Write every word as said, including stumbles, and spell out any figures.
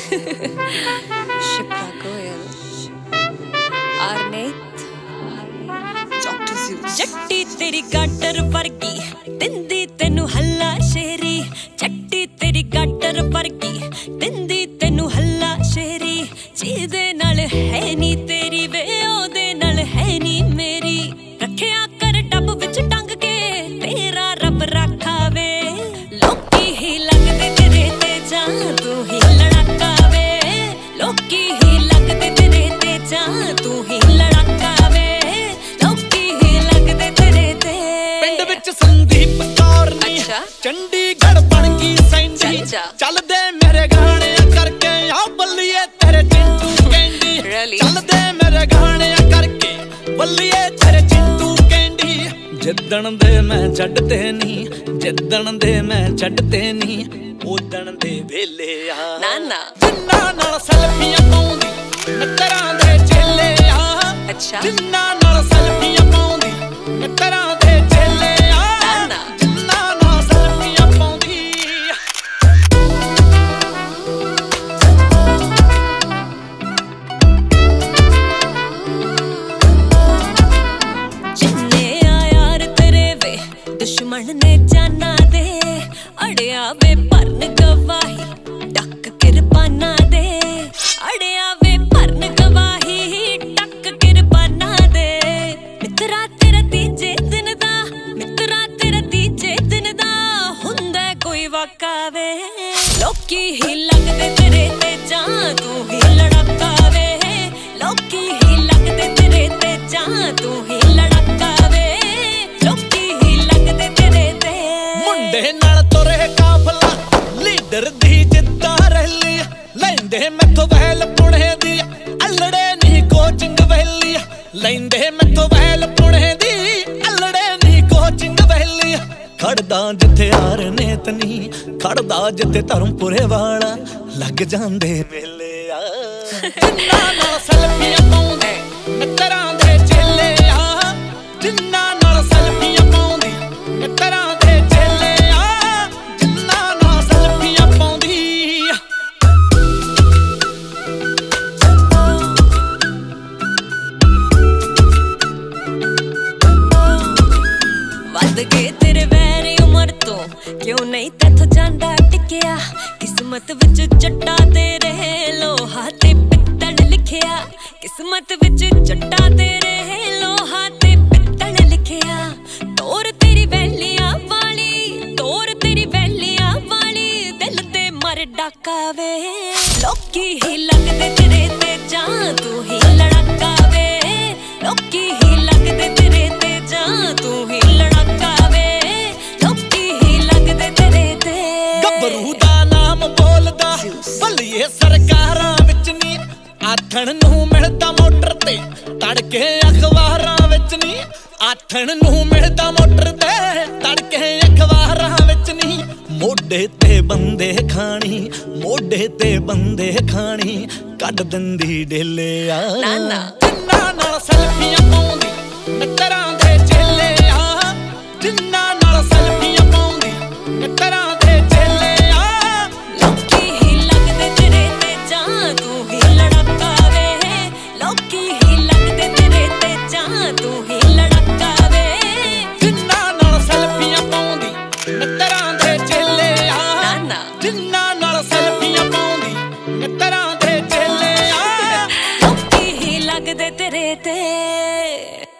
Chicago Arnett Doctor Zeus Jatti तेरी गाटर वर्गी दिंदी तेनू हल्ला शेरी जट्टी तेरी गाटर वर्गी दिंदी तेनू हल्ला शेरी जीदे नाल है नी तेरी वे ओदे नाल है नी मेरी रखिया कर डब विच टंग के तेरा रब रखा वे लोकी ही लगदे तेरे ते जा तू ही लड़ाका वे लोकी ही लगदे तेरे ते जा तू ही लड़ाका वे लोकी ही लगदे तेरे ते पिंड विच संदीप कौर नी चंडीगढ़ बन गई सैंडी चल दे मेरे गाने करके आ बल्लिए तेरे चिंटू कैंडी चल दे मेरे गाने करके बल्लिए तेरे चिंटू कैंडी जिद्दन दे मैं छड्डते नी जिद्दन दे मैं छड्डते नी उदण दे वेले आ ना ना जिन्ना नाल सेल्फियां पाउंदी मित्तरां दे चेले आ अच्छा जिन्ना नाल सेल्फियां पाउंदी मित्तरां दे चेले आ ना जिन्ना नाल सेल्फियां पाउंदी जिन्ने आ यार तेरे वे दुश्मन ने जाना दे अड़िया वे भरन गवाही टक किरपाना दे अड़िया वे भरन गवाही टक किरपाना दे मित्रा तेरा तीजे दिन दा मित्रा तेरा तीजे दिन दा हुंदा कोई वाका वे लोकी ही लगदे तेरे ते जा तू ही लड़ाका वे लोकी ही लगदे तेरे ते जा तू ही लड़ाका वे लोकी ही लगदे तेरे ते मुंडे नाल तुरे काफला लीडर दी जिद्दां रैली लैंदे मैथों वैल पुणे दी अल्लड़े नी कोचिंग वैली लैंदे मैथों वैल पुणे दी अल्लड़े नी कोचिंग वैली खड़दा जिथे हार नेत नी खड़दा जिथे धर्मपुरे वाला लग जांदे मेले आ जिन्ना नाल सेल्फियां पाउंदे मित्तरां दे चेले आ जिन्ना नाल सेल्फियां पाउंदी मित्तरां दे चेले आ जिन्ना नाल सेल्फियां पाउंदी वध गए तेरे वैरी उमर तो क्यों नहीं तैथों जांदा टिकिया किस्मत विच जट्टा तेरे लोहा ते पित्तल लिखिया किस्मत विच जट्टा तेरे लोहा ते पित्तल लिखिया तोर तेरी वैलियां वाली तोर तेरी वैलियां वाली दिल ते मर डाका वे लोकी ही लगदे तेरे ते जा तू ही लड़ाका वे लोकी ही लगदे तेरे ते जा तू ही लड़ाका वे लोकी ही लगदे तेरे ते गबरू दा नाम बोलदा भलिए सरकारां विच नी आथण नूं मिलदा मोटर ते तड़के अखबारां विच नी आथण नूं मिलदा मोटर ते तड़के अखबारां विच नी मोढे ते बंदे खानी मोढे ते बंदे खानी कढ दिंदी डेले आ ना ना जिन्ना नाल सेल्फियां पाउंदी मित्तरां दे चेले आ जिन्ना नाल सेल्फियां पाउंदी मित्तरां दे चेले आ लोकी ही लगदे तेरे ते जा तू ही लड़ाका वे लोकी ही लगदे तेरे ते जा तू ही लड़ाका वे जिन्ना नाल सेल्फियां पाउंदी मित्तरां दे चेले आ ना ना जिन्ना नाल सेल्फियां पाउंदी मित्तरां दे चेले आ लोकी ही लगदे तेरे ते